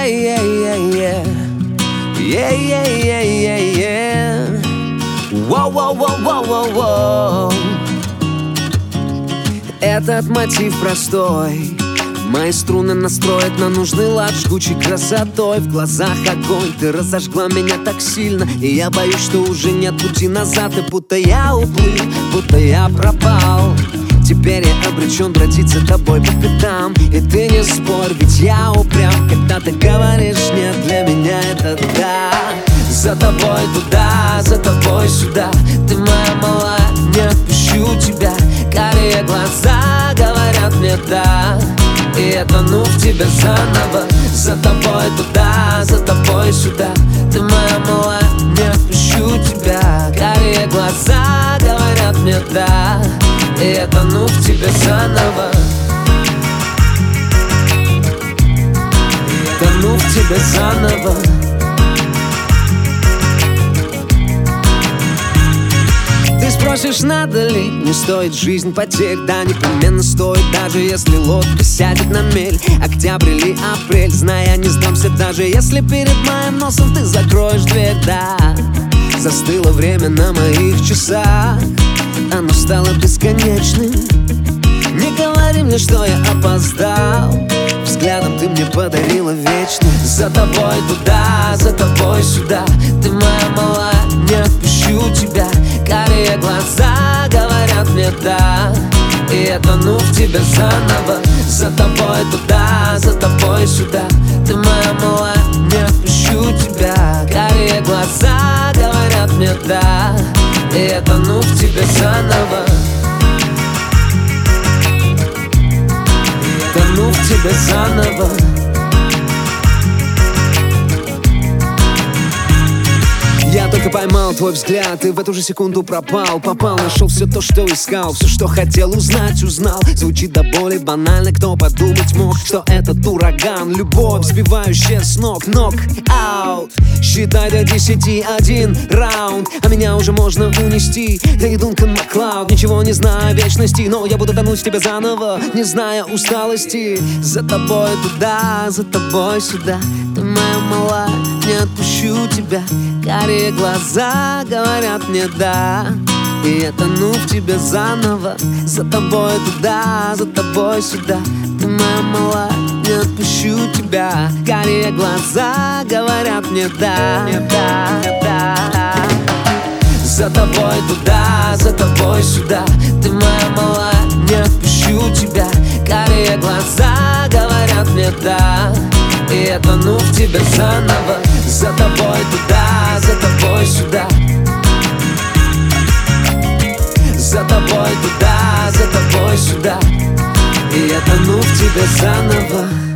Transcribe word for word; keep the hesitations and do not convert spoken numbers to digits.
Yeah-yeah-yeah-yeah. Yeah-yeah-yeah-yeah-yeah. Воу-воу-воу-воу-воу-воу. Этот мотив простой, мои струны настроят на нужный лад, жгучей красотой. В глазах огонь, ты разожгла меня так сильно, и я боюсь, что уже нет пути назад. И будто я уплыл, будто я пропал, теперь я обречен бродить за тобой по пятам. И ты не спорь, ведь я упрям, когда ты говоришь нет, для меня это да. За тобой туда, за тобой сюда, ты моя малая, не отпущу тебя. Карие глаза говорят мне да, и я тону в тебе заново. За тобой туда, за тобой сюда, ты моя малая, не отпущу тебя. Карие глаза говорят мне да, и я тону в тебе заново. Тону в тебе заново. Ты спросишь, надо ли, не стоит жизнь потерь. Да, непременно стоит, даже если лодка сядет на мель. Октябрь или апрель, зная, я не сдамся, даже если перед моим носом ты закроешь дверь. Да, застыло время на моих часах, оно стало бесконечным. Не говори мне, что я опоздал, взглядом ты мне подарила вечность. За тобой туда, за тобой сюда, ты моя малая, не отпущу тебя. Карие глаза говорят мне да, и я тону в тебе заново. За тобой туда, за тобой сюда, ты моя малая, не отпущу тебя. Карие глаза говорят мне да, и я тону в тебе заново. Тону в тебе заново. Я только поймал твой взгляд и в эту же секунду пропал. Попал, нашел все то, что искал, все, что хотел узнать, узнал. Звучит до боли банально, кто подумать мог, что этот ураган, любовь, сбивающая с ног. Нок-аут, считай до десяти, один раунд, а меня уже можно унести. Ты Дункан Маклауд, ничего не знаю о вечности, но я буду тонуть в тебя заново, не зная усталости. За тобой туда, за тобой сюда, ты моя малая, не отпущу тебя. Карие глаза говорят мне да, и я тону в тебе заново. За тобой туда, за тобой сюда, ты моя малая, не отпущу тебя. Карие глаза говорят мне да, да, да. За тобой туда, за тобой сюда, ты моя малая, не отпущу тебя. Карие глаза говорят мне да, и я тону в тебе заново. За тобой туда, за тобой сюда, за тобой туда, за тобой сюда, и я тону в тебе заново.